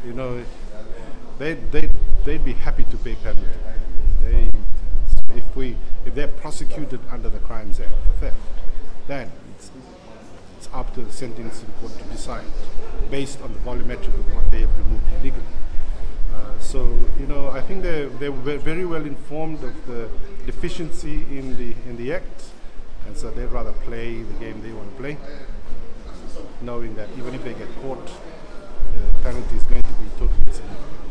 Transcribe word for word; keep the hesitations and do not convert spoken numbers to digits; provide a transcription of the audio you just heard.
you know, they they they'd be happy to pay penalty. They, if we if they're prosecuted under the Crimes Act for theft, then it's, it's up to the sentencing court to decide based on the volumetric of what they have removed illegally. Uh, so you know, I think they they were very well informed of the deficiency in the in the act, and so they'd rather play the game they want to play, knowing that even if they get caught, the penalty is going to be totally significant.